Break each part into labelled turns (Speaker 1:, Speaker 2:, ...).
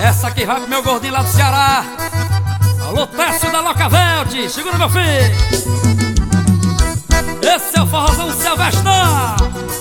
Speaker 1: Essa aqui vai pro meu gordinho lá do Ceará. Alô, Técio da Locavelde, segura meu filho. Esse é o forrozão Silvestrão.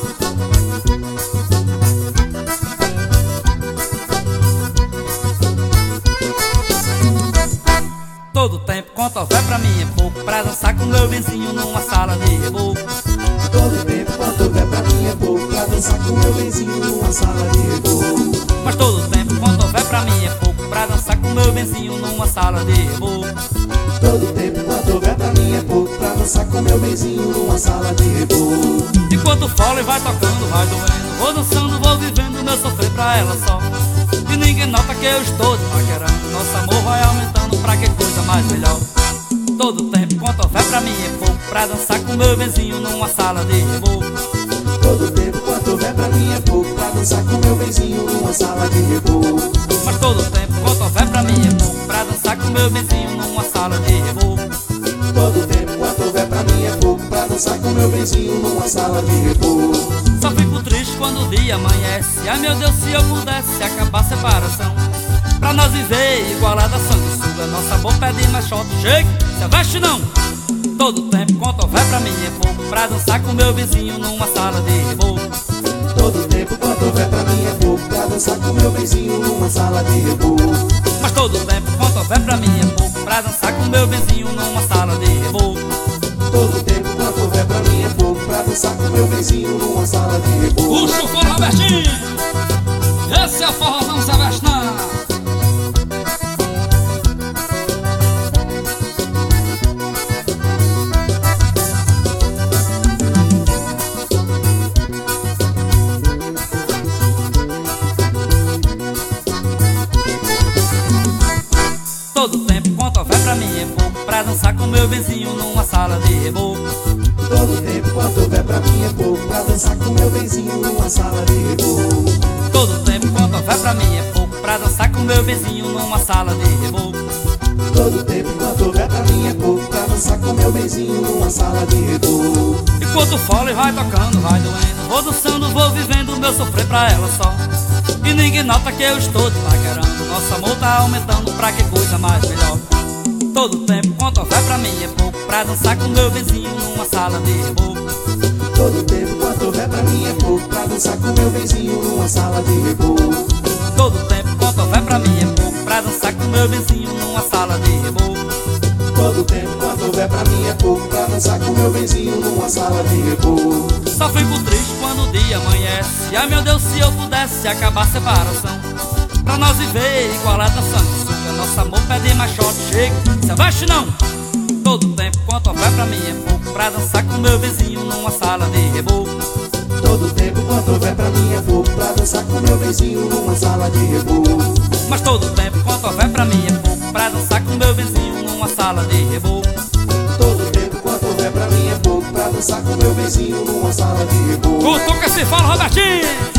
Speaker 1: Todo tempo quanto houver pra mim é pouco, pra dançar com meu vizinho numa sala de reboco.
Speaker 2: Todo tempo quanto houver pra mim é pouco, pra dançar com meu vizinho numa sala de reboco.
Speaker 1: Mas todo tempo quanto houver pra mim é pouco, pra dançar com meu vizinho numa sala de reboco.
Speaker 2: Todo tempo quanto houver pra mim é pouco, pra dançar com meu vizinho numa sala de reboco.
Speaker 1: Enquanto o fole vai tocando, vai doendo, vou dançando, vou vivendo meu sofrer pra ela só. E ninguém nota que eu estou paquerando, nosso amor vai aumentando, pra que coisa mais melhor. Todo tempo quanto houver pra mim é pouco, pra dançar com meu vizinho numa sala de reboco.
Speaker 2: Todo tempo quanto houver pra mim é pouco, pra dançar com meu vizinho numa sala de reboco.
Speaker 1: Mas todo tempo quanto houver pra mim é pouco, pra dançar com meu vizinho numa sala de reboco.
Speaker 2: Todo tempo quanto houver pra mim é pouco, pra dançar com meu vizinho numa sala de reboco.
Speaker 1: Só fico triste quando o dia amanhece. Ai meu Deus, se eu pudesse acabar a separação, pra nós viver igualada a sanguessuga. Nosso amor pede mais shot, chega, se veste não. Todo tempo quanto houver pra mim é pouco, pra dançar com meu vizinho numa sala de reboco.
Speaker 2: Todo tempo quanto houver pra mim é pouco, pra dançar com meu vizinho numa sala de reboco.
Speaker 1: Mas todo tempo quanto houver pra mim é pouco, pra dançar com meu vizinho numa sala de reboco.
Speaker 2: Todo tempo quanto houver pra mim é pouco, pra dançar com meu vizinho numa sala de reboco.
Speaker 1: Puxa o forró, Robertinho. Esse é o forrozão Silvestrão. Todo tempo quanto houver pra mim é pouco, pra dançar com meu vizinho numa sala de reboco.
Speaker 2: Todo tempo quanto houver pra mim é pouco, pra dançar com meu vizinho numa sala de reboco.
Speaker 1: Todo tempo quanto houver pra mim é pouco, pra dançar com meu vizinho numa sala de reboco.
Speaker 2: Todo tempo quanto houver pra mim é pouco, pra dançar com meu vizinho numa sala de reboco.
Speaker 1: Enquanto o fole vai tocando, vai doendo, vou dançando, vou vivendo meu sofrer pra ela só. E ninguém nota que eu estou te paquerando, nosso amor tá aumentando, pra que coisa mais melhor. Todo tempo quanto houver pra mim é pouco, pra dançar com meu vizinho numa sala de reboco.
Speaker 2: Todo tempo quanto houver pra mim é pouco, pra dançar com meu vizinho numa sala de reboco.
Speaker 1: Todo tempo quanto houver pra mim é pouco, pra dançar com meu vizinho numa sala de reboco.
Speaker 2: Todo tempo quanto houver pra mim é pouco, pra dançar com meu vizinho numa sala de reboco.
Speaker 1: Só fico triste quando o dia amanhece. Ai meu Deus, se eu pudesse acabar a separação, pra nós viver igualada a sanguessuga. Nosso amor pede mais shot, chega, se veste não. Todo tempo quanto houver pra mim é pouco, pra dançar com meu vizinho numa sala de reboco.
Speaker 2: Todo tempo quanto houver pra mim é pouco, pra dançar com meu vizinho numa sala de reboco.
Speaker 1: Mas todo tempo quanto houver pra mim é pouco, pra dançar com meu vizinho numa sala de reboco.
Speaker 2: Todo tempo quanto houver pra mim é pouco, pra dançar com meu vizinho numa sala de reboco.
Speaker 1: Cutuca se fala, Robertinho.